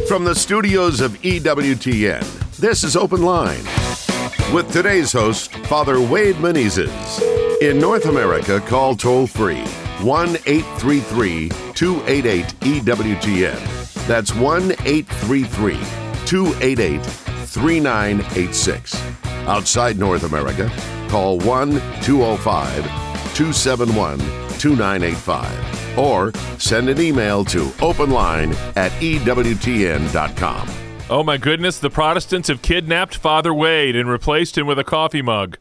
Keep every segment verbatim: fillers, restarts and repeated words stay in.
From the studios of E W T N, this is Open Line. With today's host, Father Wade Menezes. In North America, call toll-free one eight three three, two eight eight, E W T N. That's one eight three three, two eight eight, three nine eight six. Outside North America, call one two oh five, two seven one, two nine eight five or send an email to openline at E W T N dot com. Oh my goodness, the Protestants have kidnapped Father Wade and replaced him with a coffee mug.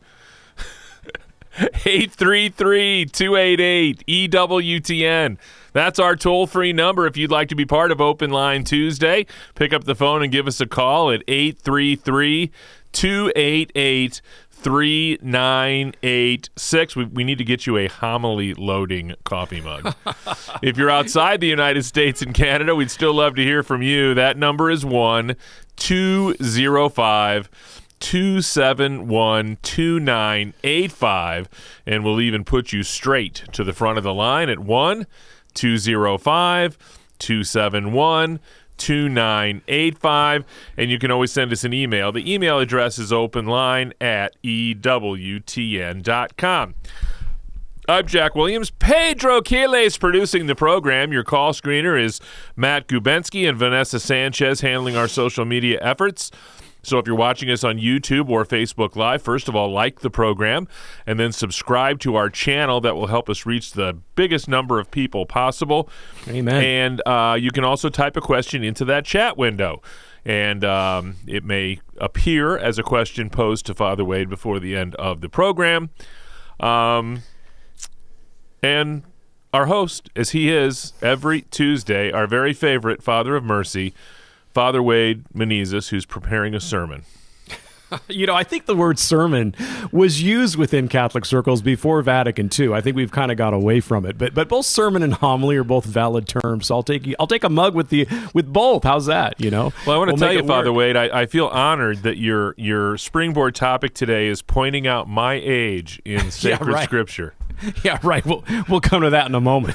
eight three three, two eight eight, E W T N. That's our toll-free number if you'd like to be part of Open Line Tuesday. Pick up the phone and give us a call at eight three three, two eight eight, three nine eight six. We, we need to get you a homily loading coffee mug. If you're outside the United States and Canada, we'd still love to hear from you. That number is one two oh five, two seven one, two nine eight five, and we'll even put you straight to the front of the line at one two oh five, two seven one, two nine eight five, and you can always send us an email. The email address is openline at E W T N dot com. I'm Jack Williams. Pedro Quiles producing the program. Your call screener is Matt Gubensky and Vanessa Sanchez handling our social media efforts. So if you're watching us on YouTube or Facebook Live, first of all, like the program and then subscribe to our channel. That will help us reach the biggest number of people possible. Amen. And uh, you can also type a question into that chat window. And um, it may appear as a question posed to Father Wade before the end of the program. Um, and our host, as he is every Tuesday, our very favorite Father of Mercy, Father Wade Menezes, who's preparing a sermon. You know, I think the word sermon was used within Catholic circles before Vatican Two. I think we've kind of got away from it, but but both sermon and homily are both valid terms. So I'll take I'll take a mug with the with both. How's that? You know. Well, I want to we'll tell you, Father Wade, I, I feel honored that your your springboard topic today is pointing out my age in sacred yeah, right. Scripture. Yeah, right. We'll, we'll come to that in a moment.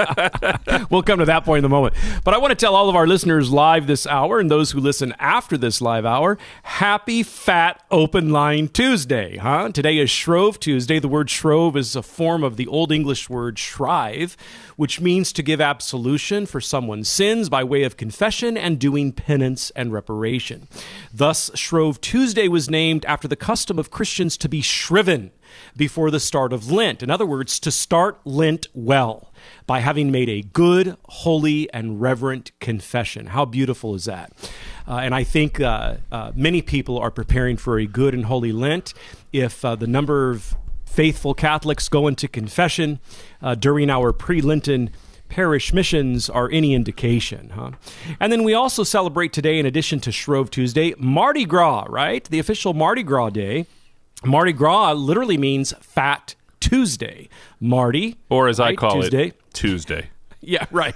We'll come to that point in a moment. But I want to tell all of our listeners live this hour and those who listen after this live hour, happy Fat Open Line Tuesday. Huh? Today is Shrove Tuesday. The word shrove is a form of the Old English word shrive, which means to give absolution for someone's sins by way of confession and doing penance and reparation. Thus, Shrove Tuesday was named after the custom of Christians to be shriven before the start of Lent. In other words, to start Lent well by having made a good, holy, and reverent confession. How beautiful is that? Uh, and I think uh, uh, many people are preparing for a good and holy Lent. If uh, the number of faithful Catholics go into confession uh, during our pre-Lenten parish missions are any indication, huh? And then we also celebrate today, in addition to Shrove Tuesday, Mardi Gras, right? The official Mardi Gras day. Mardi Gras literally means Fat Tuesday. Mardi, or as right, I call Tuesday. it, Tuesday. Yeah, right.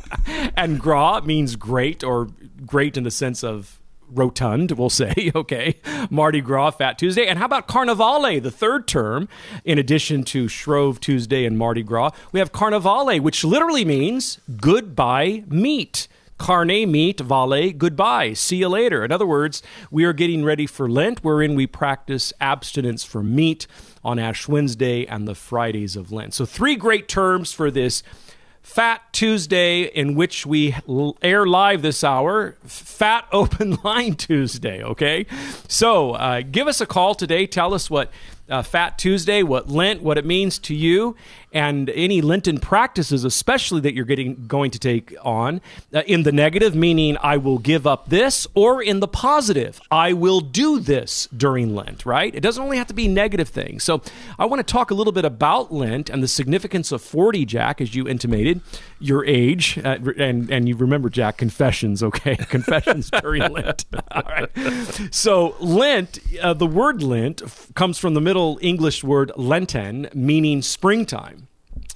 And gras means great, or great in the sense of rotund, we'll say, okay. Mardi Gras, Fat Tuesday. And how about Carnevale, the third term, in addition to Shrove Tuesday and Mardi Gras? We have Carnevale, which literally means goodbye meat. Carne, meat, vale, goodbye, see you later. In other words, we are getting ready for Lent, wherein we practice abstinence from meat on Ash Wednesday and the Fridays of Lent. So three great terms for this Fat Tuesday, in which we air live this hour, Fat Open Line Tuesday, okay? So uh, give us a call today. Tell us what uh, Fat Tuesday, what Lent, what it means to you, and any Lenten practices, especially that you're getting going to take on. Uh, in the negative, meaning I will give up this, or in the positive, I will do this during Lent, right? It doesn't only have to be negative things. So I want to talk a little bit about Lent and the significance of forty, Jack, as you intimated, your age, uh, and, and you remember, Jack, confessions, okay? Confessions during Lent. All right. So Lent, uh, the word Lent f- comes from the Middle English word Lenten, meaning springtime.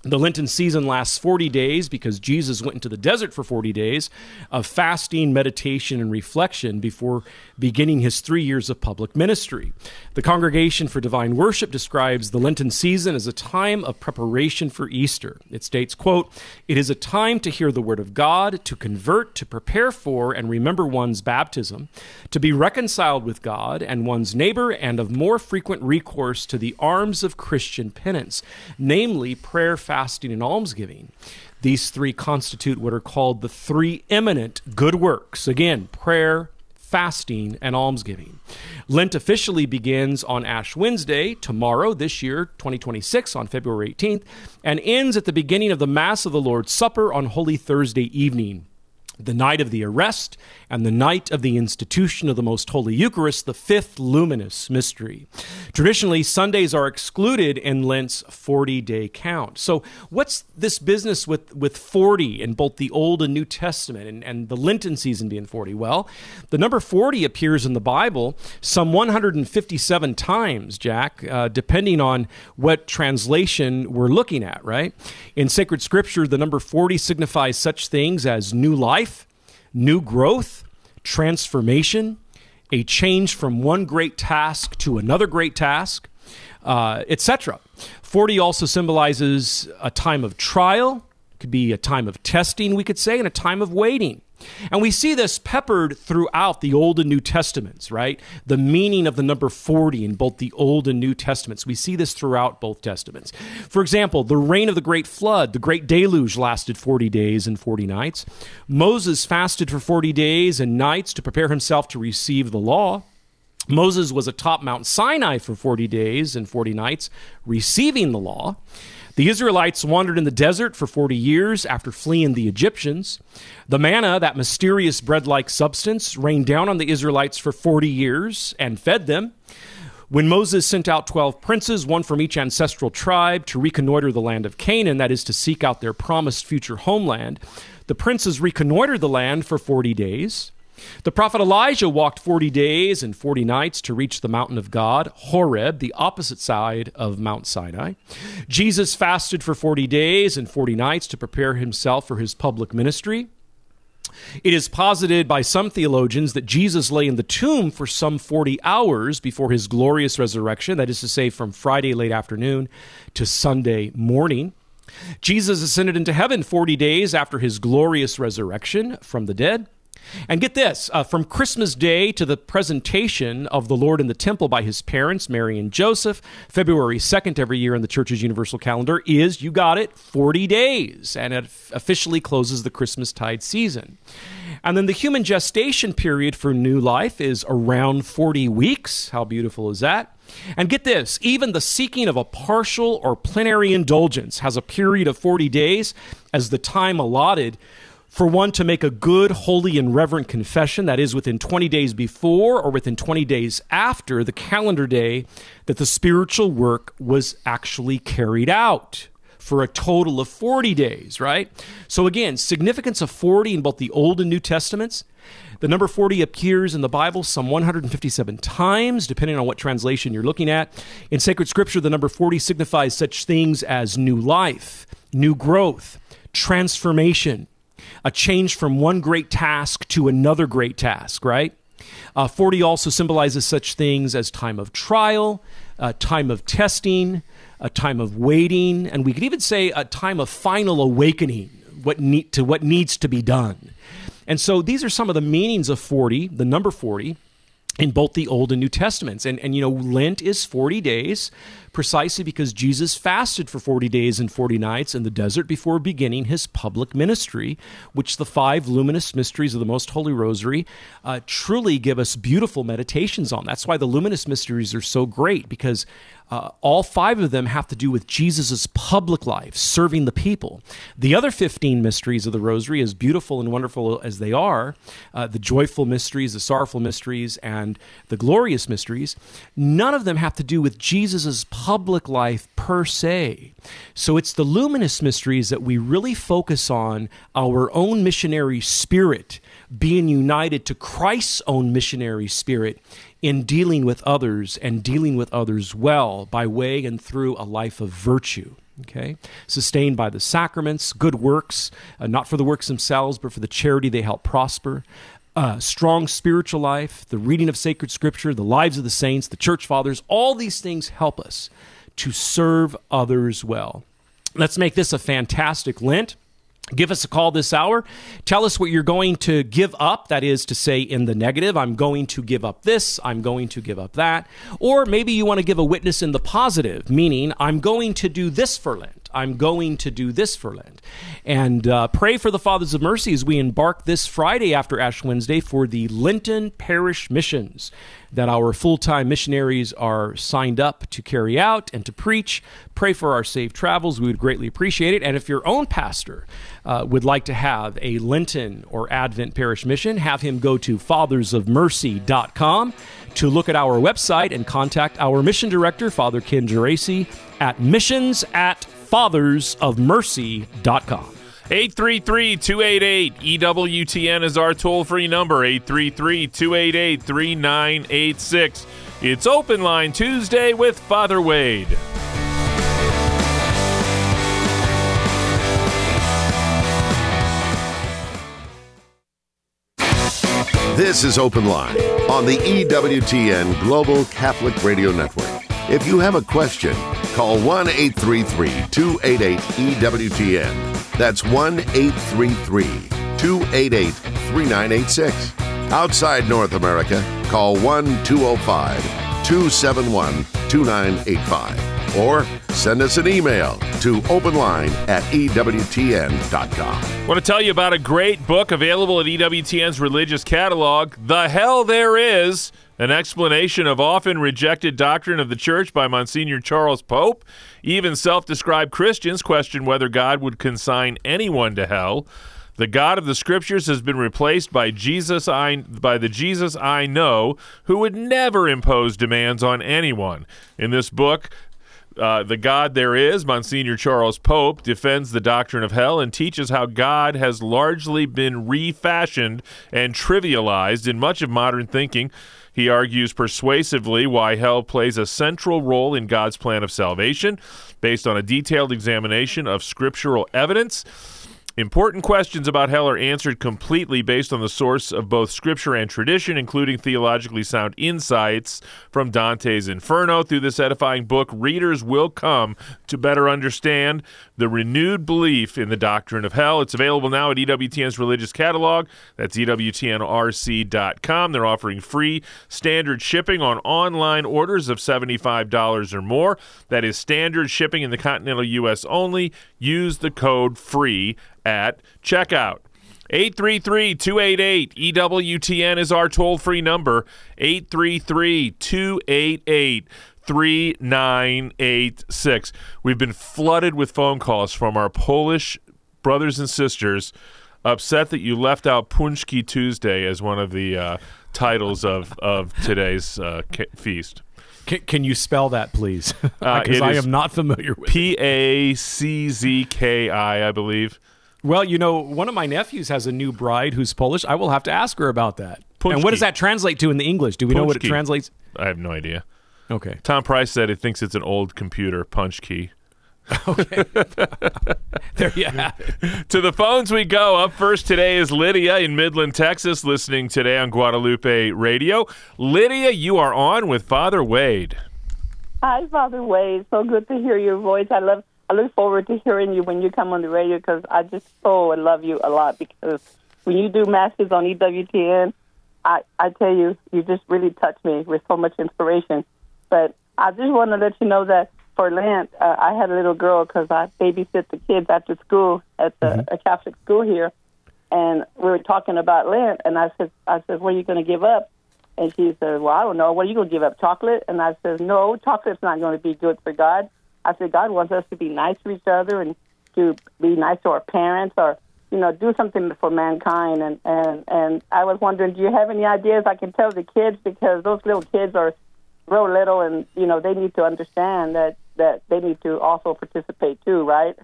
The Lenten season lasts forty days because Jesus went into the desert for forty days of fasting, meditation, and reflection before beginning his three years of public ministry. The Congregation for Divine Worship describes the Lenten season as a time of preparation for Easter. It states, quote, "It is a time to hear the word of God, to convert, to prepare for and remember one's baptism, to be reconciled with God and one's neighbor, and of more frequent recourse to the arms of Christian penance, namely prayer, fasting, and almsgiving. These three constitute what are called the three eminent good works." Again, prayer, fasting, and almsgiving. Lent officially begins on Ash Wednesday, tomorrow, this year, twenty twenty-six, on February eighteenth, and ends at the beginning of the Mass of the Lord's Supper on Holy Thursday evening, the night of the arrest and the night of the institution of the Most Holy Eucharist, the fifth luminous mystery. Traditionally, Sundays are excluded in Lent's forty-day count. So what's this business with, with forty in both the Old and New Testament, and, and the Lenten season being forty? Well, the number forty appears in the Bible some one hundred fifty-seven times, Jack, uh, depending on what translation we're looking at, right? In sacred scripture, the number forty signifies such things as new life, new growth, transformation, a change from one great task to another great task, uh, et cetera. forty also symbolizes a time of trial, could be a time of testing, we could say, and a time of waiting. And we see this peppered throughout the Old and New Testaments, right? The meaning of the number forty in both the Old and New Testaments. We see this throughout both Testaments. For example, the reign of the Great Flood, the Great Deluge, lasted forty days and forty nights. Moses fasted for forty days and nights to prepare himself to receive the law. Moses was atop Mount Sinai for forty days and forty nights, receiving the law. The Israelites wandered in the desert for forty years after fleeing the Egyptians. The manna, that mysterious bread-like substance, rained down on the Israelites for forty years and fed them. When Moses sent out twelve princes, one from each ancestral tribe, to reconnoiter the land of Canaan, that is, to seek out their promised future homeland, the princes reconnoitered the land for forty days. The prophet Elijah walked forty days and forty nights to reach the mountain of God, Horeb, the opposite side of Mount Sinai. Jesus fasted for forty days and forty nights to prepare himself for his public ministry. It is posited by some theologians that Jesus lay in the tomb for some forty hours before his glorious resurrection, that is to say, from Friday late afternoon to Sunday morning. Jesus ascended into heaven forty days after his glorious resurrection from the dead. And get this, uh, from Christmas Day to the presentation of the Lord in the temple by his parents, Mary and Joseph, February second every year in the Church's universal calendar is, you got it, forty days, and it officially closes the Christmastide season. And then the human gestation period for new life is around forty weeks. How beautiful is that? And get this, even the seeking of a partial or plenary indulgence has a period of forty days as the time allotted for one to make a good, holy, and reverent confession, that is within twenty days before or within twenty days after the calendar day that the spiritual work was actually carried out, for a total of forty days, right? So again, significance of forty in both the Old and New Testaments. The number forty appears in the Bible some one hundred fifty-seven times, depending on what translation you're looking at. In sacred scripture, the number forty signifies such things as new life, new growth, transformation, a change from one great task to another great task, right? Uh, forty also symbolizes such things as time of trial, a time of testing, a time of waiting, and we could even say a time of final awakening what need, to what needs to be done. And so these are some of the meanings of forty, the number forty, in both the Old and New Testaments. And, and you know, Lent is forty days, precisely because Jesus fasted for forty days and forty nights in the desert before beginning his public ministry, which the five luminous mysteries of the Most Holy Rosary uh, truly give us beautiful meditations on. That's why the luminous mysteries are so great, because uh, all five of them have to do with Jesus' public life, serving the people. The other fifteen mysteries of the Rosary, as beautiful and wonderful as they are, uh, the joyful mysteries, the sorrowful mysteries, and the glorious mysteries, none of them have to do with Jesus' public life per se. So it's the luminous mysteries that we really focus on our own missionary spirit being united to Christ's own missionary spirit in dealing with others and dealing with others well by way and through a life of virtue. Okay, sustained by the sacraments, good works, uh, not for the works themselves, but for the charity they help prosper. Uh, strong spiritual life, the reading of sacred scripture, the lives of the saints, the church fathers, all these things help us to serve others well. Let's make this a fantastic Lent. Give us a call this hour. Tell us what you're going to give up. That is to say, in the negative, I'm going to give up this, I'm going to give up that. Or maybe you want to give a witness in the positive, meaning I'm going to do this for Lent. I'm going to do this for Lent. And uh, pray for the Fathers of Mercy as we embark this Friday after Ash Wednesday for the Lenten Parish Missions that our full-time missionaries are signed up to carry out and to preach. Pray for our safe travels. We would greatly appreciate it. And if your own pastor uh, would like to have a Lenten or Advent parish mission, have him go to fathers of mercy dot com to look at our website and contact our mission director, Father Ken Geraci, at missions at fathers of mercy dot com. eight three three, two eight eight, E W T N is our toll-free number, eight three three, two eight eight, three nine eight six. It's Open Line Tuesday with Father Wade. This is Open Line on the E W T N Global Catholic Radio Network. If you have a question, call one eight three three, two eight eight, E W T N. That's one eight three three, two eight eight, three nine eight six. Outside North America, call one two zero five, two seven one, two nine eight five. Or send us an email to openline at E W T N dot com. I want to tell you about a great book available at E W T N's religious catalog, The Hell There Is, an explanation of often rejected doctrine of the Church by Monsignor Charles Pope. Even self-described Christians question whether God would consign anyone to hell. The God of the Scriptures has been replaced by Jesus I, by the Jesus I know, who would never impose demands on anyone. In this book, Uh, The God There Is, Monsignor Charles Pope defends the doctrine of hell and teaches how God has largely been refashioned and trivialized in much of modern thinking. He argues persuasively why hell plays a central role in God's plan of salvation, based on a detailed examination of scriptural evidence. Important questions about hell are answered completely based on the source of both scripture and tradition, including theologically sound insights from Dante's Inferno. Through this edifying book, readers will come to better understand the renewed belief in the doctrine of hell. It's available now at E W T N's religious catalog. That's E W T N R C dot com. They're offering free standard shipping on online orders of seventy-five dollars or more. That is standard shipping in the continental U S only. Use the code FREE at checkout. eight three three, two eight eight, E W T N is our toll-free number, eight three three, two eight eight, three nine eight six. We've been flooded with phone calls from our Polish brothers and sisters upset that you left out Punchki Tuesday as one of the uh, titles of, of today's uh, ca- feast. Can, can you spell that, please? Uh, Because it I is am not familiar with it. P A C Z K I, I believe. Well, you know, one of my nephews has a new bride who's Polish. I will have to ask her about that. Punchki. And what does that translate to in the English? Do we know what it Punchki. translates? I have no idea. Okay. Tom Price said he thinks it's an old computer punch key. Okay. There you have it. To the phones we go. Up first today is Lydia in Midland, Texas, listening today on Guadalupe Radio. Lydia, you are on with Father Wade. Hi, Father Wade. So good to hear your voice. I love. I look forward to hearing you when you come on the radio because I just so love you a lot because when you do masses on E W T N, I, I tell you, you just really touch me with so much inspiration. But I just want to let you know that for Lent, uh, I had a little girl because I babysit the kids after school at the mm-hmm. a Catholic school here, and we were talking about Lent, and I said, I said, what are you going to give up? And she said, well, I don't know. What are you going to give up, chocolate? And I said, no, chocolate's not going to be good for God. I said, God wants us to be nice to each other and to be nice to our parents or, you know, do something for mankind. And, and, and I was wondering, do you have any ideas I can tell the kids? Because those little kids are real little and, you know, they need to understand that, that they need to also participate too, right?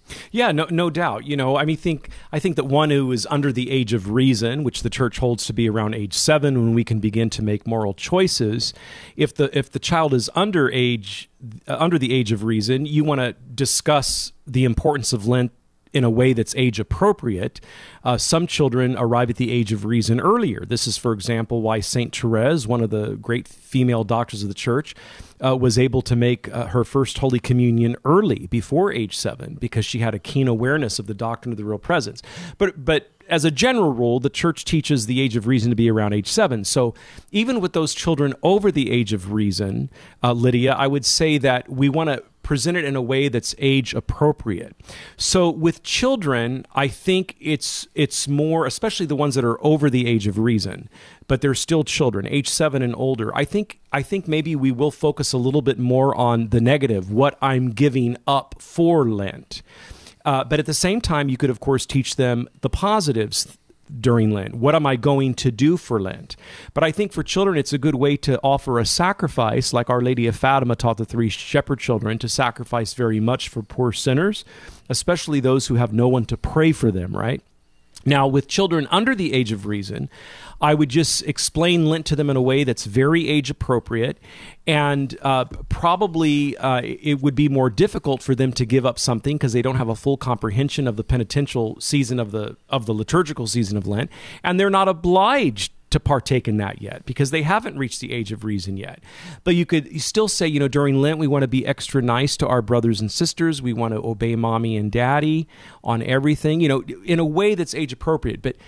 Yeah, no, no doubt. You know, I mean, think I think that one who is under the age of reason, which the church holds to be around age seven, when we can begin to make moral choices. If the if the child is under age uh, under the age of reason, you want to discuss the importance of Lent in a way that's age appropriate. Uh, some children arrive at the age of reason earlier. This is, for example, why Saint Therese, one of the great female doctors of the church, uh, was able to make uh, her first Holy Communion early, before age seven, because she had a keen awareness of the doctrine of the real presence. But but as a general rule, the church teaches the age of reason to be around age seven. So even with those children over the age of reason, uh, Lydia, I would say that we want to present it in a way that's age appropriate. So with children, I think it's it's more, especially the ones that are over the age of reason, but they're still children, age seven and older. I think I think maybe we will focus a little bit more on the negative, what I'm giving up for Lent. Uh, but at the same time, you could, of course, teach them the positives during Lent. What am I going to do for Lent? But I think for children, it's a good way to offer a sacrifice, like Our Lady of Fatima taught the three shepherd children to sacrifice very much for poor sinners, especially those who have no one to pray for them, right? Now, with children under the age of reason, I would just explain Lent to them in a way that's very age appropriate, and uh, probably uh, it would be more difficult for them to give up something because they don't have a full comprehension of the penitential season of the of the liturgical season of Lent, and they're not obliged to partake in that yet because they haven't reached the age of reason yet. But you could you still say, you know, during Lent, we want to be extra nice to our brothers and sisters. We want to obey mommy and daddy on everything, you know, in a way that's age appropriate. But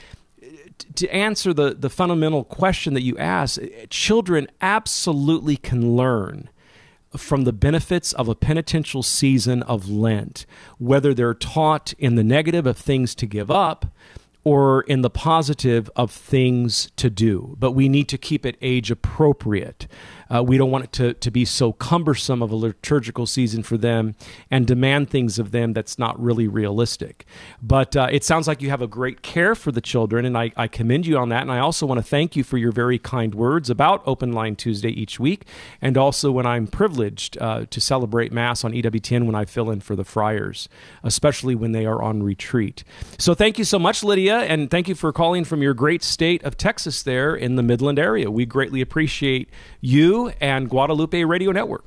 to answer the, the fundamental question that you asked, children absolutely can learn from the benefits of a penitential season of Lent, whether they're taught in the negative of things to give up or in the positive of things to do. But we need to keep it age appropriate. Uh, we don't want it to, to be so cumbersome of a liturgical season for them and demand things of them that's not really realistic. But uh, it sounds like you have a great care for the children, and I, I commend you on that. And I also want to thank you for your very kind words about Open Line Tuesday each week, and also when I'm privileged uh, to celebrate Mass on E W T N when I fill in for the friars, especially when they are on retreat. So thank you so much, Lydia, and thank you for calling from your great state of Texas there in the Midland area. We greatly appreciate you and Guadalupe Radio Network.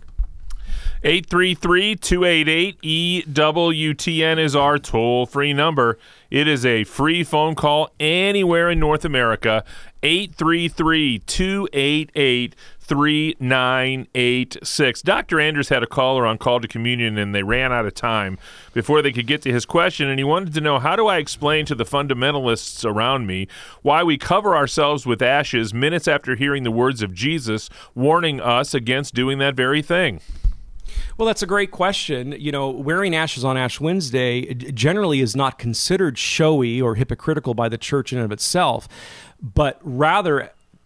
eight three three, two eight eight, E W T N is our toll-free number. It is a free phone call anywhere in North America. eight three three, two eight eight, three nine eight six. Doctor Andrews had a caller on Call to Communion, and they ran out of time before they could get to his question, and he wanted to know, how do I explain to the fundamentalists around me why we cover ourselves with ashes minutes after hearing the words of Jesus warning us against doing that very thing? Well, that's a great question. You know, wearing ashes on Ash Wednesday generally is not considered showy or hypocritical by the church in and of itself, but rather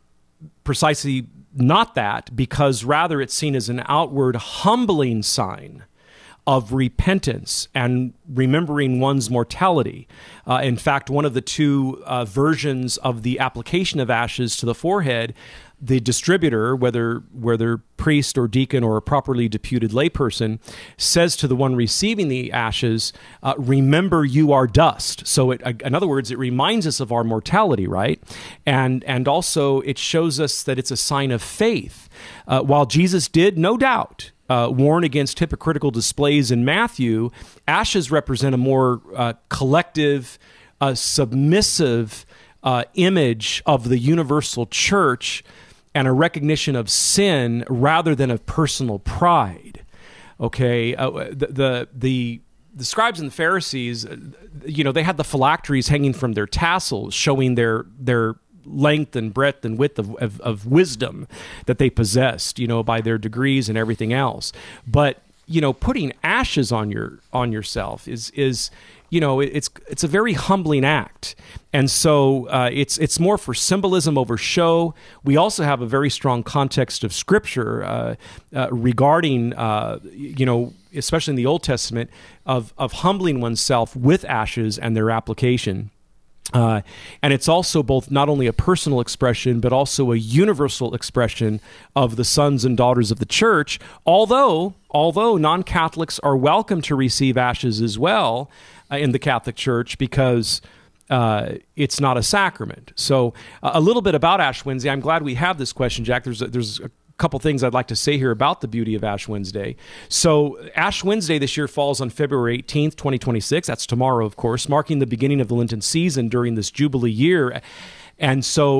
precisely not that, because rather it's seen as an outward humbling sign of repentance and remembering one's mortality. Uh, in fact, one of the two uh, versions of the application of ashes to the forehead, the distributor, whether whether priest or deacon or a properly deputed layperson, says to the one receiving the ashes, uh, remember you are dust. So it, in other words, it reminds us of our mortality, right? And, and also it shows us that it's a sign of faith. Uh, while Jesus did, no doubt, Uh, warn against hypocritical displays in Matthew, ashes represent a more uh, collective, uh, submissive uh, image of the universal church and a recognition of sin rather than of personal pride. Okay, uh, the, the the the scribes and the Pharisees, you know, they had the phylacteries hanging from their tassels, showing their their length and breadth and width of, of, of wisdom that they possessed, you know, by their degrees and everything else. But, you know, putting ashes on your on yourself is is, you know, it's it's a very humbling act. And so uh, it's it's more for symbolism over show. We also have a very strong context of Scripture uh, uh, regarding, uh, you know, especially in the Old Testament, of of humbling oneself with ashes and their application. Uh, and it's also both not only a personal expression, but also a universal expression of the sons and daughters of the church, although, although non-Catholics are welcome to receive ashes as well uh, in the Catholic Church, because uh, it's not a sacrament. So uh, a little bit about Ash Wednesday. I'm glad we have this question, Jack. There's a, there's a couple things I'd like to say here about the beauty of Ash Wednesday. So Ash Wednesday this year falls on February eighteenth, twenty twenty-six. That's tomorrow, of course, marking the beginning of the Lenten season during this Jubilee year. And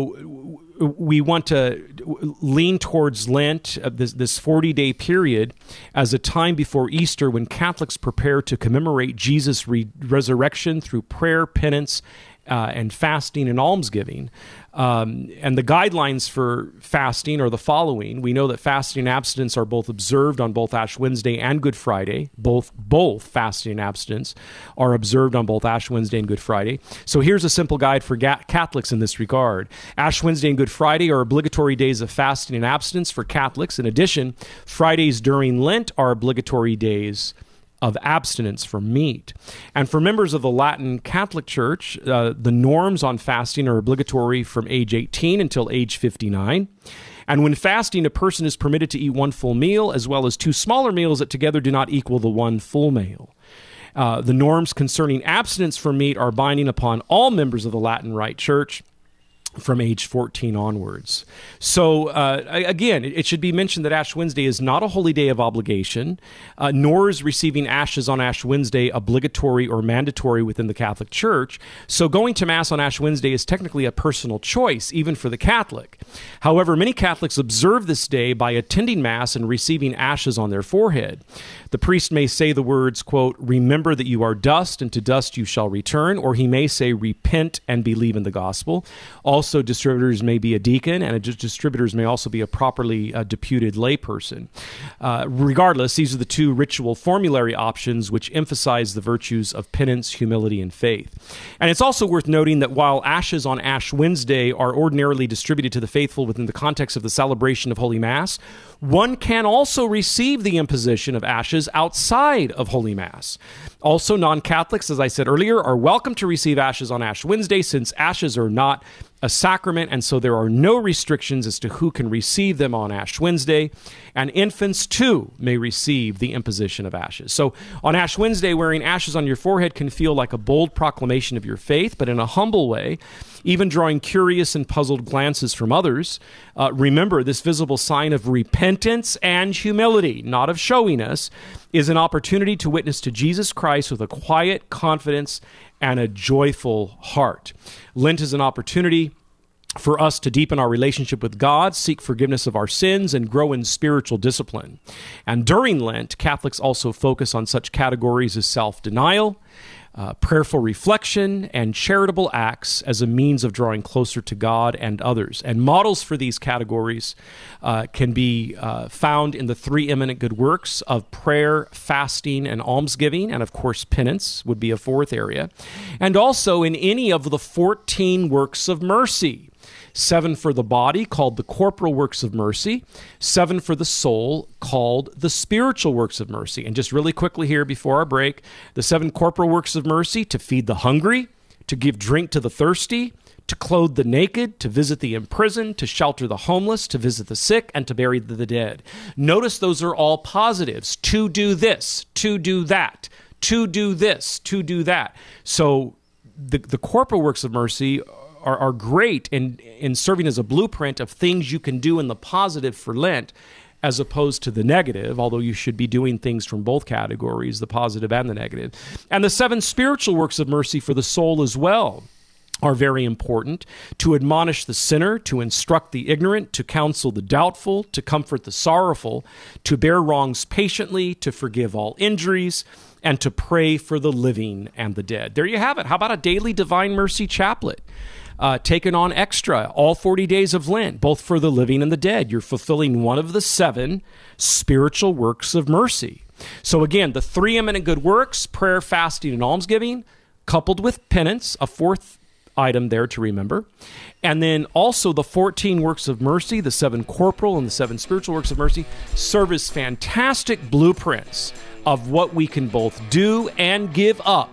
so we want to lean towards Lent, uh, this, this forty-day period, as a time before Easter when Catholics prepare to commemorate Jesus' re- resurrection through prayer, penance, uh, and fasting and almsgiving. Um, and the guidelines for fasting are the following. We know that fasting and abstinence are both observed on both Ash Wednesday and Good Friday. Both both fasting and abstinence are observed on both Ash Wednesday and Good Friday. So here's a simple guide for ga- Catholics in this regard. Ash Wednesday and Good Friday are obligatory days of fasting and abstinence for Catholics. In addition, Fridays during Lent are obligatory days of abstinence from meat. And for members of the Latin Catholic Church, uh, the norms on fasting are obligatory from age eighteen until age fifty-nine. And when fasting, a person is permitted to eat one full meal as well as two smaller meals that together do not equal the one full meal. Uh, the norms concerning abstinence from meat are binding upon all members of the Latin Rite Church from age fourteen onwards. So uh, again, it should be mentioned that Ash Wednesday is not a holy day of obligation, uh, nor is receiving ashes on Ash Wednesday obligatory or mandatory within the Catholic Church. So going to Mass on Ash Wednesday is technically a personal choice, even for the Catholic. However, many Catholics observe this day by attending Mass and receiving ashes on their forehead. The priest may say the words, quote, "Remember that you are dust, and to dust you shall return," or he may say, "Repent and believe in the gospel." Also, distributors may be a deacon, and a distributors may also be a properly uh, deputed layperson. Uh, regardless, these are the two ritual formulary options which emphasize the virtues of penance, humility, and faith. And it's also worth noting that while ashes on Ash Wednesday are ordinarily distributed to the faithful within the context of the celebration of Holy Mass, one can also receive the imposition of ashes outside of Holy Mass. Also, non-Catholics, as I said earlier, are welcome to receive ashes on Ash Wednesday, since ashes are not a sacrament, and so there are no restrictions as to who can receive them on Ash Wednesday, and infants too may receive the imposition of ashes. So on Ash Wednesday, wearing ashes on your forehead can feel like a bold proclamation of your faith, but in a humble way, even drawing curious and puzzled glances from others. Uh, remember, this visible sign of repentance and humility, not of showiness, is an opportunity to witness to Jesus Christ with a quiet confidence and a joyful heart. Lent is an opportunity for us to deepen our relationship with God, seek forgiveness of our sins, and grow in spiritual discipline. And during Lent, Catholics also focus on such categories as self-denial, Uh, prayerful reflection, and charitable acts as a means of drawing closer to God and others. And models for these categories uh, can be uh, found in the three eminent good works of prayer, fasting, and almsgiving, and of course penance would be a fourth area, and also in any of the fourteen works of mercy. Seven for the body, called the corporal works of mercy. Seven for the soul, called the spiritual works of mercy. And just really quickly here before our break, the seven corporal works of mercy: to feed the hungry, to give drink to the thirsty, to clothe the naked, to visit the imprisoned, to shelter the homeless, to visit the sick, and to bury the dead. Notice those are all positives. To do this, to do that, to do this, to do that. So the, the corporal works of mercy Are, are great in, in serving as a blueprint of things you can do in the positive for Lent, as opposed to the negative, although you should be doing things from both categories, the positive and the negative. And the seven spiritual works of mercy for the soul as well are very important: to admonish the sinner, to instruct the ignorant, to counsel the doubtful, to comfort the sorrowful, to bear wrongs patiently, to forgive all injuries, and to pray for the living and the dead. There you have it. How about a daily Divine Mercy Chaplet? Uh, taken on extra all forty days of Lent, both for the living and the dead. You're fulfilling one of the seven spiritual works of mercy. So again, the three eminent good works, prayer, fasting, and almsgiving, coupled with penance, a fourth item there to remember. And then also the fourteen works of mercy, the seven corporal and the seven spiritual works of mercy, serve as fantastic blueprints of what we can both do and give up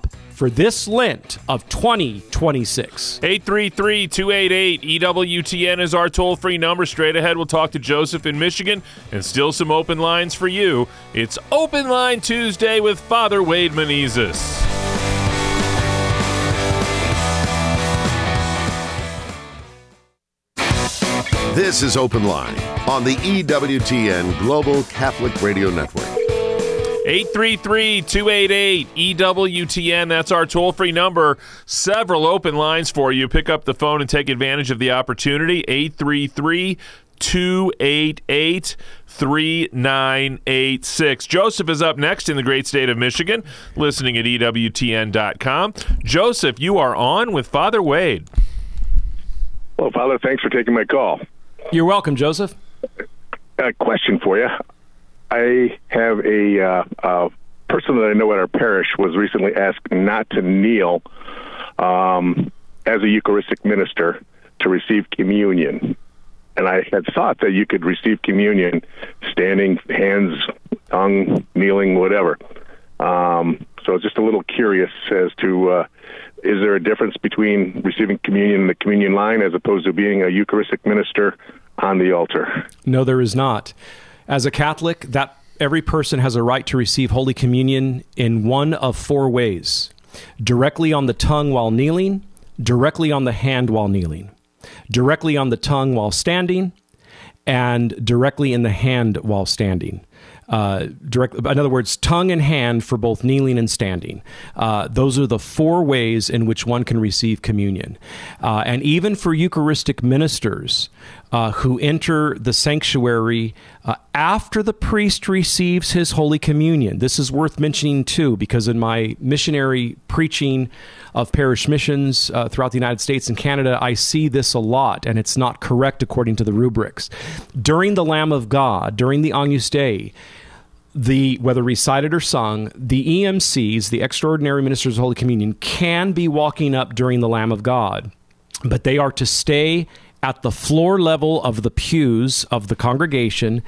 for this Lent of twenty twenty-six. eight three three, two eight eight, E W T N is our toll-free number. Straight ahead, we'll talk to Joseph in Michigan and still some open lines for you. It's Open Line Tuesday with Father Wade Menezes. This is Open Line on the E W T N Global Catholic Radio Network. eight three three, two eight eight, E W T N. That's our toll-free number. Several open lines for you. Pick up the phone and take advantage of the opportunity. eight three three, two eight eight, three nine eight six. Joseph is up next in the great state of Michigan, listening at E W T N dot com. Joseph, you are on with Father Wade. Well, Father, thanks for taking my call. You're welcome, Joseph. A question for you. I have a, uh, a person that I know at our parish was recently asked not to kneel um, as a Eucharistic minister to receive communion. And I had thought that you could receive communion standing, hands, tongue, kneeling, whatever. Um, so I was just a little curious as to, uh, is there a difference between receiving communion in the communion line as opposed to being a Eucharistic minister on the altar? No, there is not. As a Catholic, that every person has a right to receive Holy Communion in one of four ways: directly on the tongue while kneeling, directly on the hand while kneeling, directly on the tongue while standing, and directly in the hand while standing. Uh, direct, in other words, tongue and hand for both kneeling and standing. Uh, those are the four ways in which one can receive communion. Uh, and even for Eucharistic ministers uh, who enter the sanctuary uh, after the priest receives his Holy Communion, this is worth mentioning too, because in my missionary preaching of parish missions uh, throughout the United States and Canada, I see this a lot, and it's not correct according to the rubrics. During the Lamb of God, during the Agnus Dei, the whether recited or sung, the E M Cs, the Extraordinary Ministers of Holy Communion, can be walking up during the Lamb of God, but they are to stay at the floor level of the pews of the congregation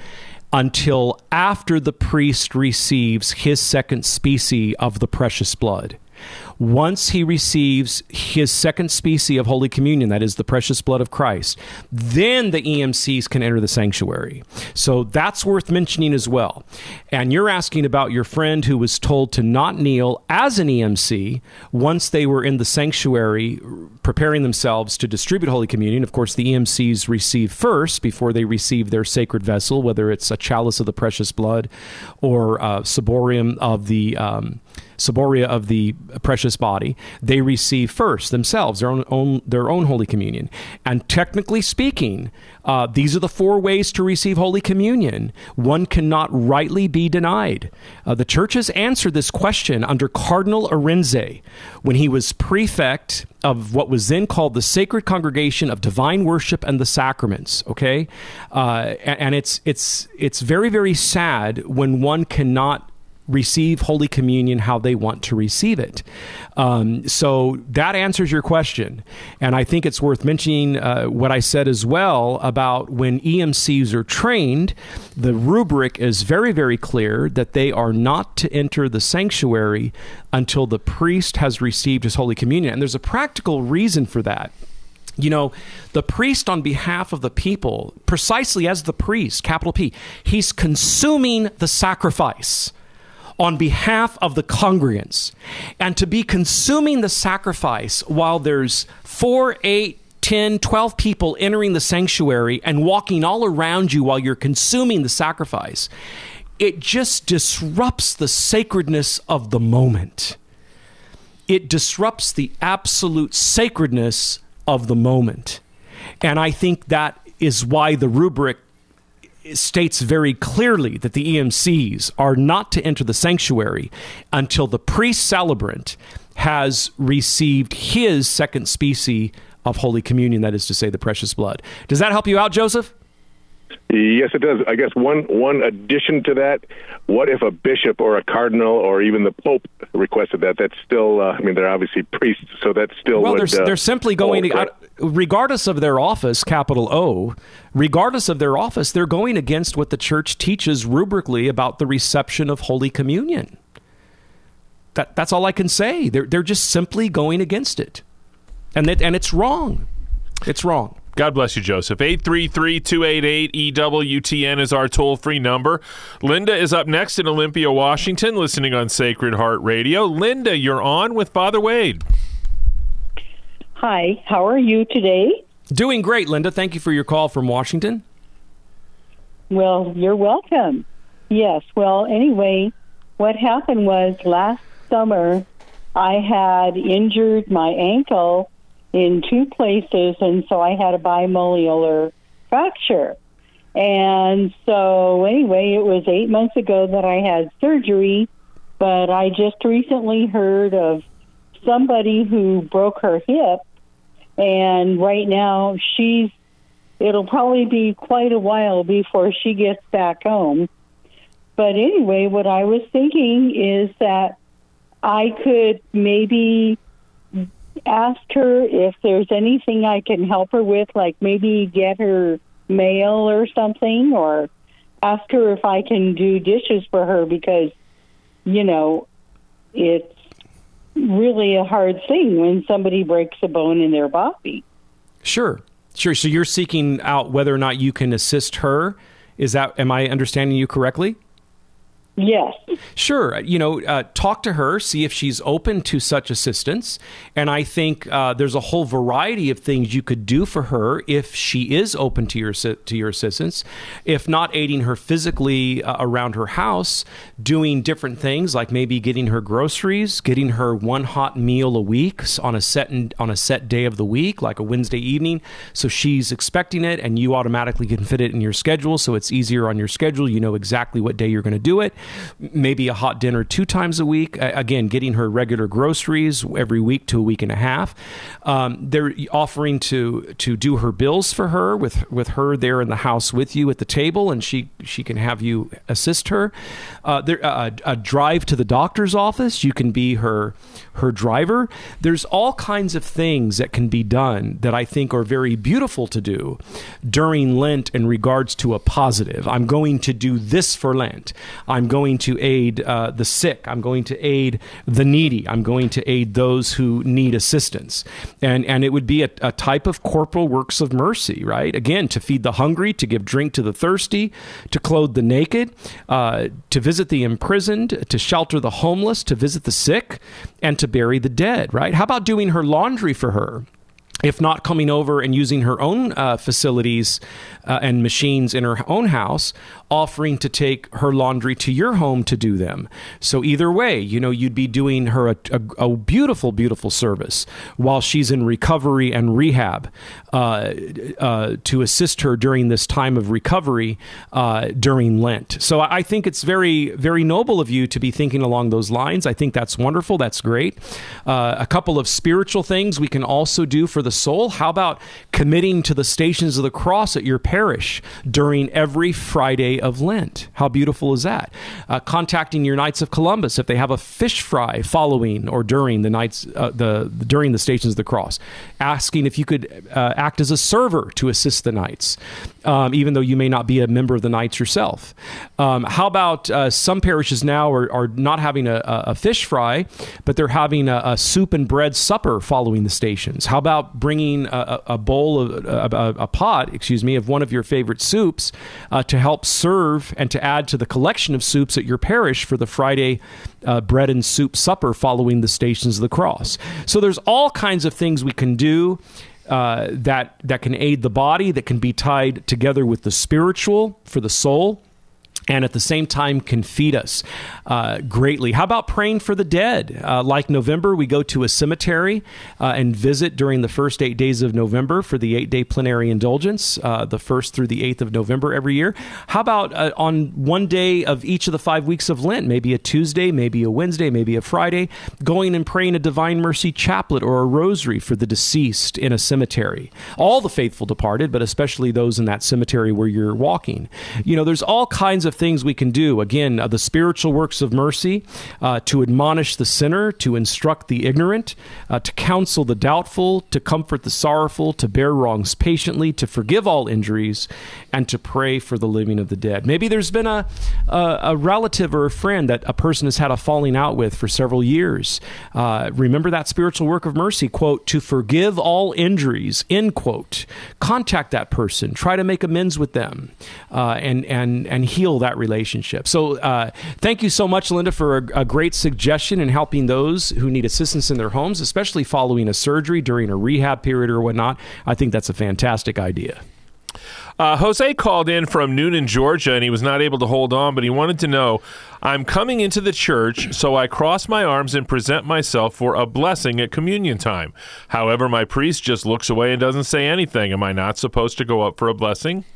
until after the priest receives his second specie of the precious blood. Once he receives his second specie of Holy Communion, that is the precious blood of Christ, then the E M Cs can enter the sanctuary. So that's worth mentioning as well. And you're asking about your friend who was told to not kneel as an E M C once they were in the sanctuary preparing themselves to distribute Holy Communion. Of course, the E M Cs receive first before they receive their sacred vessel, whether it's a chalice of the precious blood or a ciborium of the um, ciboria of the precious body. They receive first themselves their own, own their own Holy Communion. And technically speaking, uh, these are the four ways to receive Holy Communion. One cannot rightly be denied. Uh, the Church has answered this question under Cardinal Arinze when he was prefect of what was then called the Sacred Congregation of Divine Worship and the Sacraments. Okay, uh, and, and it's it's it's very very sad when one cannot receive Holy Communion how they want to receive it. Um, so that answers your question. And I think it's worth mentioning uh, what I said as well about when E M Cs are trained, the rubric is very, very clear that they are not to enter the sanctuary until the priest has received his Holy Communion. And there's a practical reason for that. You know, the priest on behalf of the people, precisely as the priest, capital P, he's consuming the sacrifice on behalf of the congregants. And to be consuming the sacrifice while there's four, eight, ten, twelve people entering the sanctuary and walking all around you while you're consuming the sacrifice, it just disrupts the sacredness of the moment. It disrupts the absolute sacredness of the moment. And I think that is why the rubric states very clearly that the E M Cs are not to enter the sanctuary until the priest celebrant has received his second specie of Holy Communion, that is to say, the precious blood. Does that help you out, Joseph? Yes, it does. I guess one one addition to that, what if a bishop or a cardinal or even the Pope requested that? That's still, uh, I mean, they're obviously priests, so that's still Well, would, they're, uh, they're simply going to, uh, regardless of their office, capital O, regardless of their office, they're going against what the Church teaches rubrically about the reception of Holy Communion. that that's all I can say. They're they're just simply going against it, and that and it's wrong. It's wrong. God bless you, Joseph. eight three three, two eight eight, E W T N is our toll-free number. Linda is up next in Olympia, Washington, listening on Sacred Heart Radio. Linda, you're on with Father Wade. Hi, how are you today? Doing great, Linda. Thank you for your call from Washington. Well, you're welcome. Yes, well, anyway, what happened was last summer I had injured my ankle in two places, and so I had a bimolar fracture. And so anyway, it was eight months ago that I had surgery, but I just recently heard of somebody who broke her hip, and right now she's, it'll probably be quite a while before she gets back home. But anyway, what I was thinking is that I could maybe ask her if there's anything I can help her with, like maybe get her mail or something, or ask her if I can do dishes for her, because, you know, it's really a hard thing when somebody breaks a bone in their body. Sure. Sure. So you're seeking out whether or not you can assist her. Is that, am I understanding you correctly? Yes. Sure. You know, uh, talk to her, see if she's open to such assistance. And I think uh, there's a whole variety of things you could do for her if she is open to your to your assistance. If not aiding her physically uh, around her house, doing different things like maybe getting her groceries, getting her one hot meal a week on a set on a set day of the week, like a Wednesday evening, so she's expecting it and you automatically can fit it in your schedule, so it's easier on your schedule. You know exactly what day you're going to do it. Maybe a hot dinner two times a week. Again, getting her regular groceries every week to a week and a half. Um, they're offering to to do her bills for her with with her there in the house with you at the table, and she she can have you assist her. Uh, there uh, a drive to the doctor's office. You can be her her driver. There's all kinds of things that can be done that I think are very beautiful to do during Lent in regards to a positive. I'm going to do this for Lent. I'm going to aid uh, the sick. I'm going to aid the needy. I'm going to aid those who need assistance. And and it would be a, a type of corporal works of mercy, right? Again, to feed the hungry, to give drink to the thirsty, to clothe the naked, uh, to visit the imprisoned, to shelter the homeless, to visit the sick, and to bury the dead, right? How about doing her laundry for her? If not coming over and using her own uh, facilities uh, and machines in her own house, offering to take her laundry to your home to do them. So either way, you know, you'd be doing her a, a, a beautiful, beautiful service while she's in recovery and rehab uh, uh, to assist her during this time of recovery uh, during Lent. So I think it's very, very noble of you to be thinking along those lines. I think that's wonderful. That's great. Uh, a couple of spiritual things we can also do for the soul. How about committing to the Stations of the Cross at your parish during every Friday of Lent? How beautiful is that? Uh, contacting your Knights of Columbus if they have a fish fry following or during the nights, uh, the during the Stations of the Cross. Asking if you could uh, act as a server to assist the Knights, um, even though you may not be a member of the Knights yourself. Um, how about uh, some parishes now are, are not having a, a fish fry, but they're having a, a soup and bread supper following the stations. How about bringing a, a bowl of a, a pot, excuse me, of one of your favorite soups uh, to help serve and to add to the collection of soups at your parish for the Friday uh, bread and soup supper following the Stations of the Cross. So there's all kinds of things we can do uh, that that can aid the body, that can be tied together with the spiritual for the soul, and at the same time can feed us uh, greatly. How about praying for the dead? Uh, like November, we go to a cemetery uh, and visit during the first eight days of November for the eight-day plenary indulgence, uh, the first through the eighth of November every year. How about uh, on one day of each of the five weeks of Lent, maybe a Tuesday, maybe a Wednesday, maybe a Friday, going and praying a Divine Mercy chaplet or a rosary for the deceased in a cemetery. All the faithful departed, but especially those in that cemetery where you're walking. You know, there's all kinds of of things we can do. Again, uh, the spiritual works of mercy, uh, to admonish the sinner, to instruct the ignorant, uh, to counsel the doubtful, to comfort the sorrowful, to bear wrongs patiently, to forgive all injuries, and to pray for the living of the dead. Maybe there's been a, a, a relative or a friend that a person has had a falling out with for several years. Uh, remember that spiritual work of mercy, quote, to forgive all injuries, end quote. Contact that person, try to make amends with them, uh, and and and heal that relationship. So uh, thank you so much, Linda, for a, a great suggestion in helping those who need assistance in their homes, especially following a surgery during a rehab period or whatnot. I think that's a fantastic idea. Uh, Jose called in from Noonan, Georgia, and he was not able to hold on, but he wanted to know, I'm coming into the church, so I cross my arms and present myself for a blessing at communion time. However, my priest just looks away and doesn't say anything. Am I not supposed to go up for a blessing?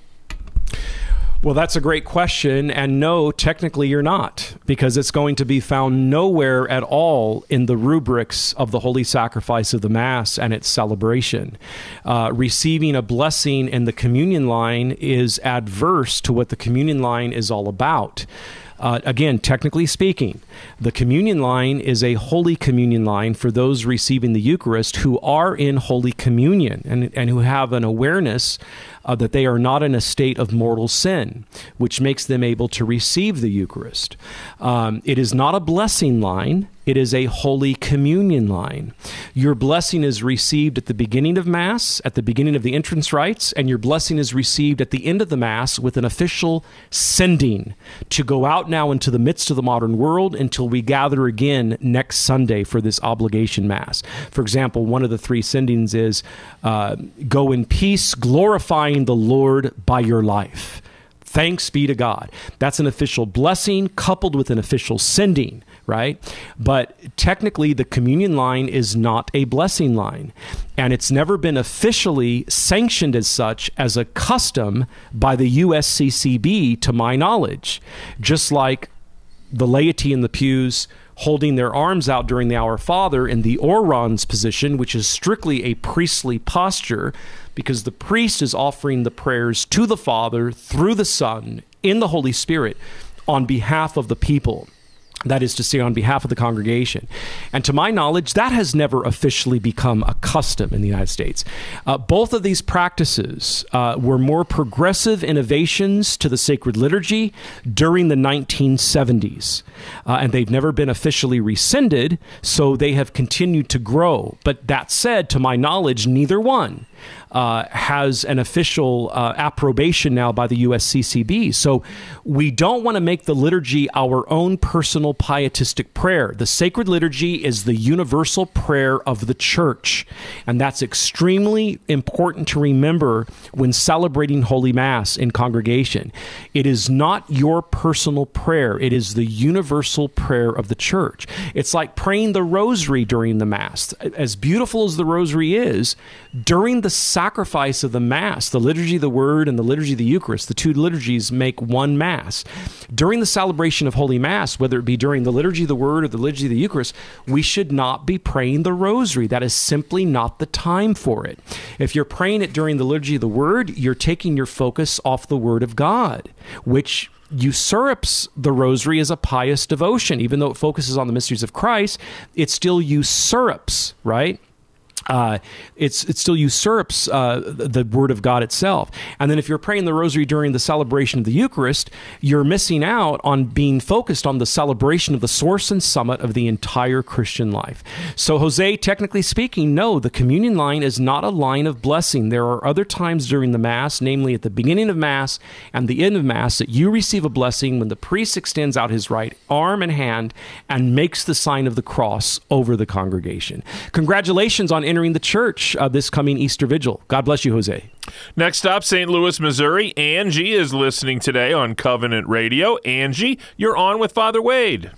Well, that's a great question. And no, technically you're not, because it's going to be found nowhere at all in the rubrics of the holy sacrifice of the Mass and its celebration. Uh, receiving a blessing in the communion line is adverse to what the communion line is all about. Uh, again, technically speaking, the communion line is a holy communion line for those receiving the Eucharist who are in Holy Communion and, and who have an awareness uh, that they are not in a state of mortal sin, which makes them able to receive the Eucharist. Um, it is not a blessing line. It is a Holy Communion line. Your blessing is received at the beginning of Mass, at the beginning of the entrance rites, and your blessing is received at the end of the Mass with an official sending to go out now into the midst of the modern world until we gather again next Sunday for this obligation Mass. For example, one of the three sendings is, uh, go in peace, glorifying the Lord by your life. Thanks be to God. That's an official blessing coupled with an official sending, right? But technically, the communion line is not a blessing line, and it's never been officially sanctioned as such as a custom by the U S C C B, to my knowledge, just like the laity in the pews holding their arms out during the Our Father in the orans position, which is strictly a priestly posture, because the priest is offering the prayers to the Father through the Son in the Holy Spirit on behalf of the people. That is to say, on behalf of the congregation. And to my knowledge, that has never officially become a custom in the United States. Uh, both of these practices uh, were more progressive innovations to the sacred liturgy during the nineteen seventies. Uh, and they've never been officially rescinded, so they have continued to grow. But that said, to my knowledge, neither one Uh, has an official uh, approbation now by the U S C C B. So we don't want to make the liturgy our own personal pietistic prayer. The sacred liturgy is the universal prayer of the church. And that's extremely important to remember when celebrating Holy Mass in congregation. It is not your personal prayer. It is the universal prayer of the church. It's like praying the rosary during the Mass. As beautiful as the rosary is, during the sacrifice of the Mass, the liturgy of the Word and the liturgy of the Eucharist, the two liturgies make one Mass. During the celebration of Holy Mass, whether it be during the liturgy of the Word or the liturgy of the Eucharist, we should not be praying the rosary. That is simply not the time for it. If you're praying it during the liturgy of the Word, you're taking your focus off the Word of God, which usurps the rosary as a pious devotion. Even though it focuses on the mysteries of Christ, it still usurps, right? Uh, it's it still usurps uh, the Word of God itself. And then if you're praying the rosary during the celebration of the Eucharist, you're missing out on being focused on the celebration of the source and summit of the entire Christian life. So, Jose, technically speaking, no, the communion line is not a line of blessing. There are other times during the Mass, namely at the beginning of Mass and the end of Mass, that you receive a blessing when the priest extends out his right arm and hand and makes the sign of the cross over the congregation. Congratulations on entering the church uh, this coming Easter Vigil. God bless you, Jose. Next up, Saint Louis, Missouri. Angie is listening today on Covenant Radio. Angie, you're on with Father Wade.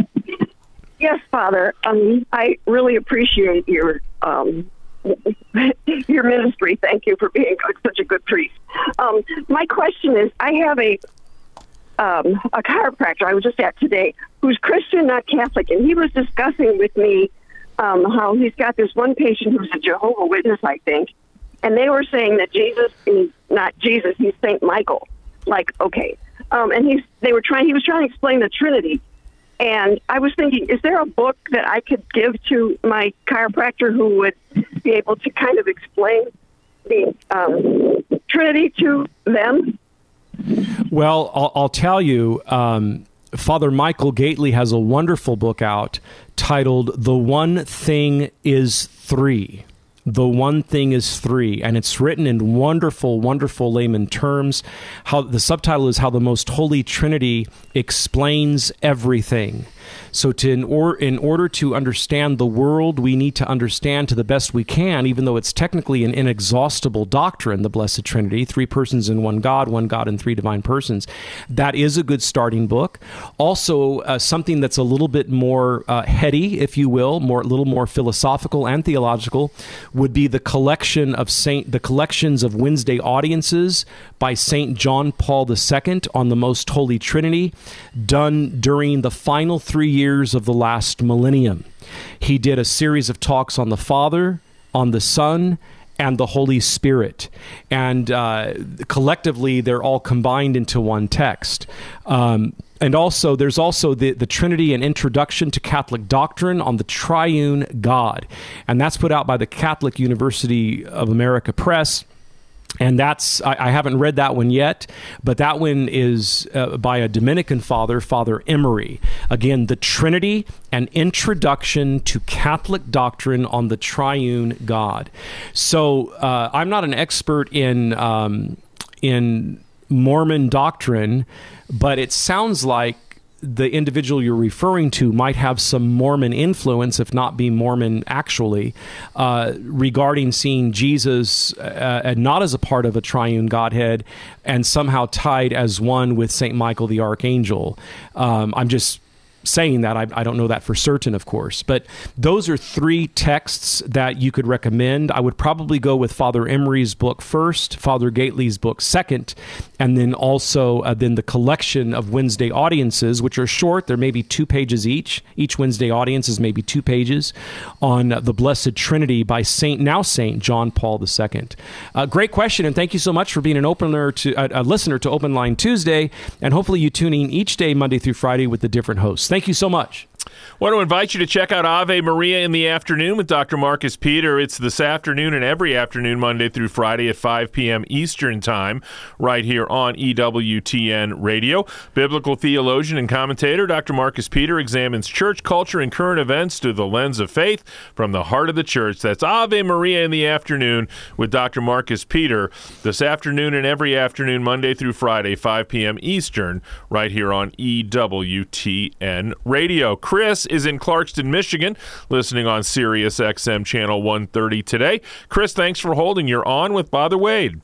Yes, Father. Um, I really appreciate your um, your ministry. Thank you for being such a good priest. Um, my question is, I have a um, a chiropractor I was just at today who's Christian, not Catholic, and he was discussing with me Um, how he's got this one patient who's a Jehovah Witness, I think, and they were saying that Jesus is not Jesus, he's Saint Michael. Like, okay. Um, and he's they were trying. He was trying to explain the Trinity, and I was thinking, is there a book that I could give to my chiropractor who would be able to kind of explain the um, Trinity to them? Well, I'll, I'll tell you, um, Father Michael Gately has a wonderful book out titled "The One Thing Is Three." The One Thing is Three, and it's written in wonderful, wonderful layman terms. How the subtitle is "How the Most Holy Trinity Explains Everything." So to in, or, in order to understand the world, we need to understand to the best we can, even though it's technically an inexhaustible doctrine, the Blessed Trinity, three persons in one God, one God in three divine persons. That is a good starting book. Also, uh, something that's a little bit more uh, heady, if you will, more a little more philosophical and theological, would be the collection of Saint the collections of Wednesday audiences by Saint John Paul the Second on the Most Holy Trinity, done during the final three years of the last millennium. He did a series of talks on the Father, on the Son, and the Holy Spirit. And uh, collectively, they're all combined into one text. Um, and also, there's also the, the Trinity, an Introduction to Catholic Doctrine on the Triune God. And that's put out by the Catholic University of America Press. And that's, I, I haven't read that one yet, but that one is uh, by a Dominican father, Father Emery. Again, the Trinity, an Introduction to Catholic Doctrine on the Triune God. So uh, I'm not an expert in um, in Mormon doctrine, but it sounds like the individual you're referring to might have some Mormon influence, if not be Mormon actually, uh, regarding seeing Jesus uh, not as a part of a triune Godhead and somehow tied as one with Saint Michael the Archangel. Um, I'm just saying that. I, I don't know that for certain, of course. But those are three texts that you could recommend. I would probably go with Father Emery's book first, Father Gately's book second, and then also uh, then the collection of Wednesday audiences, which are short. They're maybe two pages each. Each Wednesday audience is maybe two pages on uh, the Blessed Trinity by Saint, now Saint John Paul the Second. Uh, great question, and thank you so much for being an opener to uh, a listener to Open Line Tuesday, and hopefully you tune in each day, Monday through Friday, with the different hosts. Thank you so much. Want to invite you to check out Ave Maria in the afternoon with Doctor Marcus Peter. It's this afternoon and every afternoon, Monday through Friday at five p.m. Eastern Time, right here on E W T N Radio. Biblical theologian and commentator Doctor Marcus Peter examines church culture and current events through the lens of faith from the heart of the church. That's Ave Maria in the afternoon with Doctor Marcus Peter this afternoon and every afternoon, Monday through Friday, five p.m. Eastern, right here on E W T N Radio. Chris is in Clarkston, Michigan, listening on Sirius X M Channel one thirty today. Chris, thanks for holding. You're on with Father Wade.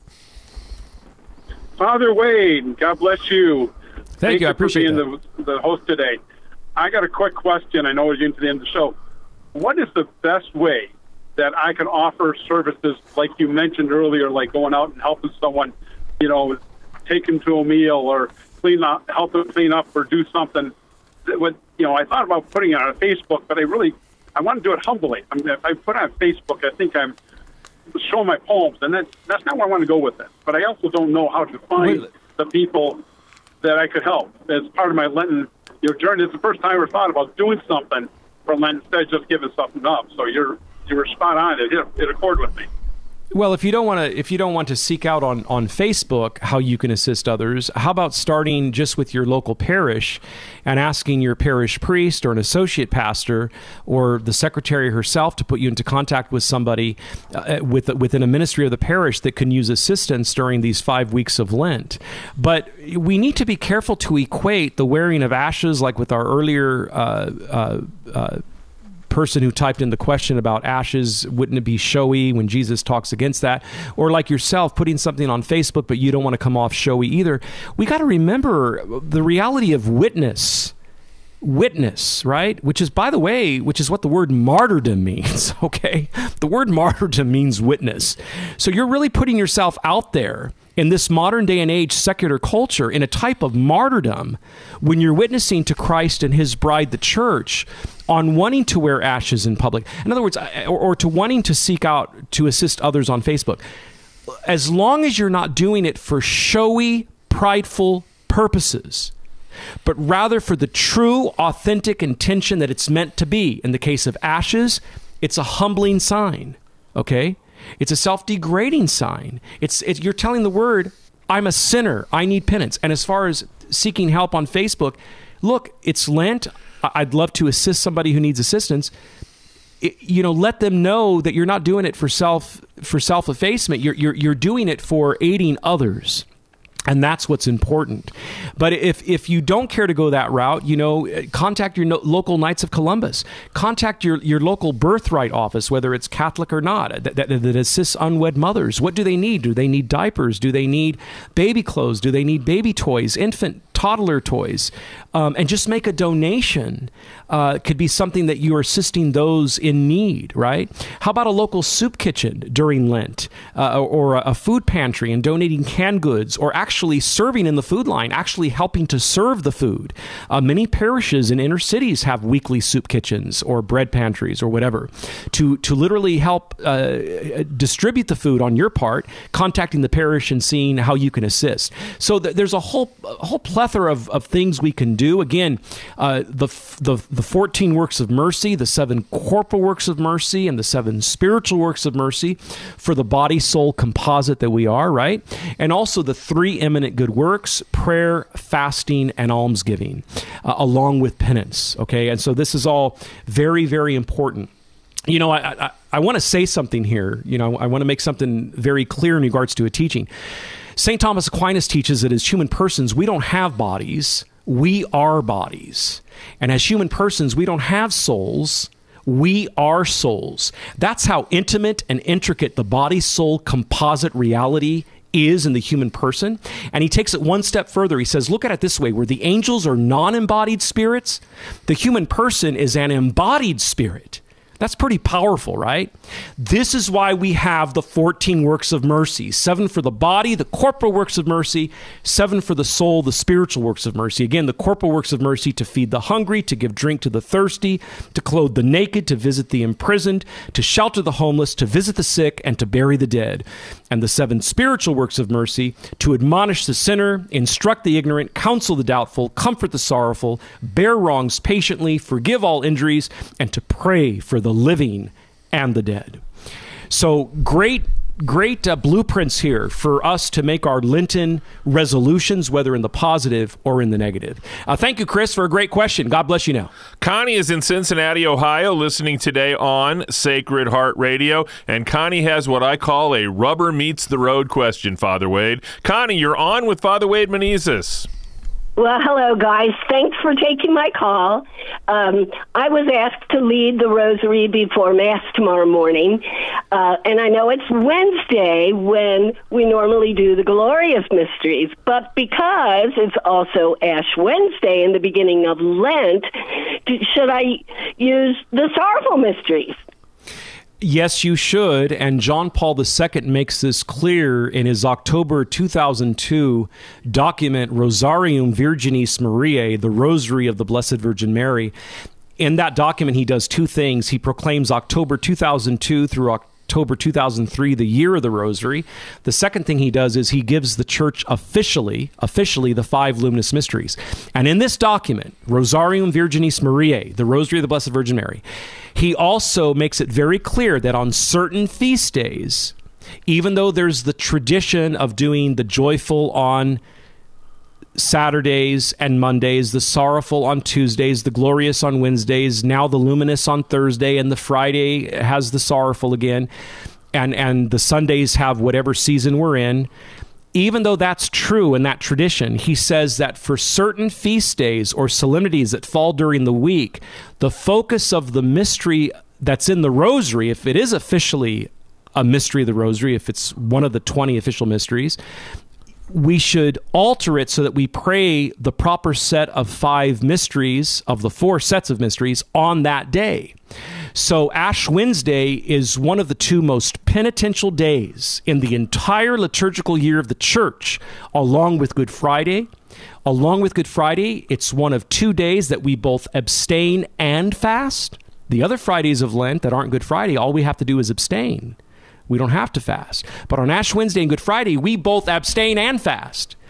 Father Wade, God bless you. Thank Thank you. I you for appreciate being that. the, the host today. I got a quick question. I know we're getting to the end of the show. What is the best way that I can offer services like you mentioned earlier, like going out and helping someone, you know, take them to a meal or clean up, help them clean up or do something? With, you know, I thought about putting it on Facebook, but I really, I want to do it humbly. I mean, if I put it on Facebook, I think I'm showing my poems, and that's, that's not where I want to go with it. But I also don't know how to find Wait. the people that I could help as part of my Lenten, you know, journey. It's the first time I ever thought about doing something for Lent instead of just giving something up. So you're, you were spot on. It, it, it accorded with me. Well, if you don't want to, if you don't want to seek out on, on Facebook how you can assist others, how about starting just with your local parish and asking your parish priest or an associate pastor or the secretary herself to put you into contact with somebody uh, with, within a ministry of the parish that can use assistance during these five weeks of Lent. But we need to be careful to equate the wearing of ashes, like with our earlier uh, uh, uh, person who typed in the question about ashes, wouldn't it be showy when Jesus talks against that? Or like yourself, putting something on Facebook, but you don't want to come off showy either. We got to remember the reality of witness. Witness, right? Which is, by the way, which is what the word martyrdom means, okay? The word martyrdom means witness. So you're really putting yourself out there in this modern day and age secular culture in a type of martyrdom when you're witnessing to Christ and his bride, the church, on wanting to wear ashes in public. In other words, or, or to wanting to seek out to assist others on Facebook. As long as you're not doing it for showy, prideful purposes, but rather for the true, authentic intention that it's meant to be. In the case of ashes, it's a humbling sign, okay? It's a self-degrading sign. It's, it's you're telling the word, I'm a sinner. I need penance. And as far as seeking help on Facebook, look, it's Lent. I'd love to assist somebody who needs assistance. It, you know, let them know that you're not doing it for self for self-effacement. You're you're you're doing it for aiding others. And that's what's important. But if if you don't care to go that route, you know, contact your no, local Knights of Columbus. Contact your, your local birthright office, whether it's Catholic or not, that, that, that assists unwed mothers. What do they need? Do they need diapers? Do they need baby clothes? Do they need baby toys, infant, toddler toys? Um, and just make a donation. Uh, could be something that you are assisting those in need, right? How about a local soup kitchen during Lent, uh, or a food pantry and donating canned goods, or actually serving in the food line, actually helping to serve the food? Uh, many parishes in inner cities have weekly soup kitchens or bread pantries or whatever to, to literally help uh, distribute the food on your part, contacting the parish and seeing how you can assist. So th- there's a whole a whole plethora of, of things we can do. Again, uh, the the the fourteen works of mercy, the seven corporal works of mercy, and the seven spiritual works of mercy for the body soul composite that we are, right? And also the three eminent good works: prayer, fasting, and almsgiving, uh, along with penance. Okay, and so this is all very, very important. You know, I I, I want to say something here. You know, I want to make something very clear in regards to a teaching. Saint Thomas Aquinas teaches that as human persons, we don't have bodies. We are bodies. And as human persons, we don't have souls. We are souls. That's how intimate and intricate the body-soul composite reality is in the human person. And he takes it one step further. He says, look at it this way: where the angels are non-embodied spirits, the human person is an embodied spirit. That's pretty powerful, right? This is why we have the fourteen works of mercy. Seven for the body, the corporal works of mercy. Seven for the soul, the spiritual works of mercy. Again, the corporal works of mercy: to feed the hungry, to give drink to the thirsty, to clothe the naked, to visit the imprisoned, to shelter the homeless, to visit the sick, and to bury the dead. And the seven spiritual works of mercy: to admonish the sinner, instruct the ignorant, counsel the doubtful, comfort the sorrowful, bear wrongs patiently, forgive all injuries, and to pray for the living and the dead. So great, great uh, blueprints here for us to make our Lenten resolutions, whether in the positive or in the negative. Uh, thank you, Chris, for a great question. God bless you now. Connie is in Cincinnati, Ohio, listening today on Sacred Heart Radio. And Connie has what I call a rubber meets the road question, Father Wade. Connie, you're on with Father Wade Menezes. Well, hello, guys. Thanks for taking my call. Um, I was asked to lead the rosary before Mass tomorrow morning, uh, and I know it's Wednesday when we normally do the glorious mysteries, but because it's also Ash Wednesday in the beginning of Lent, should I use the sorrowful mysteries? Yes, you should. And John Paul the Second makes this clear in his October two thousand two document, Rosarium Virginis Mariae, the Rosary of the Blessed Virgin Mary. In that document, he does two things. He proclaims October two thousand two through October two thousand three, the year of the Rosary. The second thing he does is he gives the Church officially, officially the five luminous mysteries. And in this document, Rosarium Virginis Mariae, the Rosary of the Blessed Virgin Mary, he also makes it very clear that on certain feast days, even though there's the tradition of doing the joyful on Saturdays and Mondays, the sorrowful on Tuesdays, the glorious on Wednesdays, now the luminous on Thursday, and the Friday has the sorrowful again, and, and the Sundays have whatever season we're in. Even though that's true in that tradition, he says that for certain feast days or solemnities that fall during the week, the focus of the mystery that's in the Rosary, if it is officially a mystery of the Rosary, if it's one of the twenty official mysteries, we should alter it so that we pray the proper set of five mysteries, of the four sets of mysteries, on that day. So Ash Wednesday is one of the two most penitential days in the entire liturgical year of the Church, along with Good Friday. Along with Good Friday, it's one of two days that we both abstain and fast. The other Fridays of Lent that aren't Good Friday, all we have to do is abstain. We don't have to fast. But on Ash Wednesday and Good Friday, we both abstain and fast.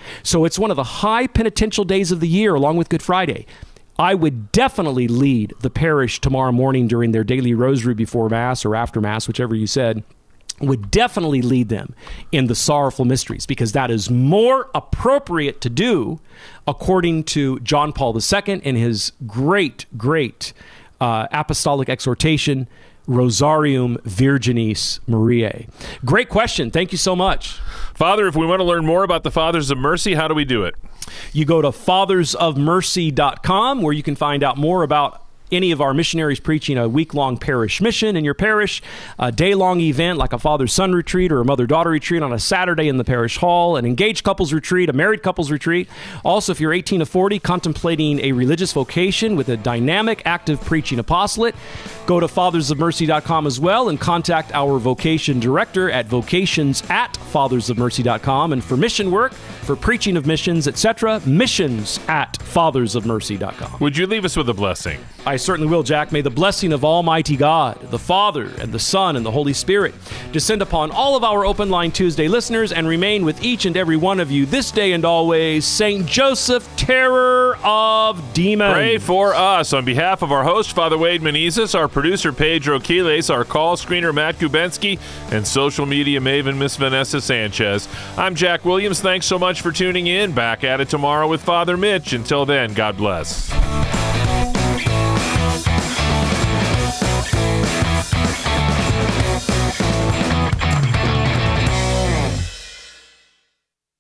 So it's one of the high penitential days of the year, along with Good Friday. I would definitely lead the parish tomorrow morning during their daily rosary before Mass or after Mass, whichever you said, would definitely lead them in the sorrowful mysteries, because that is more appropriate to do according to John Paul the Second in his great, great uh, apostolic exhortation, Rosarium Virginis Mariae. Great question. Thank you so much. Father, if we want to learn more about the Fathers of Mercy, how do we do it? You go to fathers of mercy dot com, where you can find out more about any of our missionaries preaching a week-long parish mission in your parish, a day-long event like a father-son retreat or a mother-daughter retreat on a Saturday in the parish hall, an engaged couples retreat, a married couples retreat. Also, if you're eighteen to forty, contemplating a religious vocation with a dynamic, active preaching apostolate, go to fathers of mercy dot com as well and contact our vocation director at vocations at fathers of mercy dot com. And for mission work, for preaching of missions, et cetera, missions at fathers of mercy dot com. Would you leave us with a blessing? I certainly will, Jack. May the blessing of Almighty God, the Father, and the Son, and the Holy Spirit descend upon all of our Open Line Tuesday listeners and remain with each and every one of you this day and always. Saint Joseph, terror of demons. Pray for us. On behalf of our host, Father Wade Menezes, our producer, Pedro Quiles, our call screener, Matt Kubensky, and social media maven, Miss Vanessa Sanchez, I'm Jack Williams. Thanks so much for tuning in. Back at it tomorrow with Father Mitch. Until then, God bless.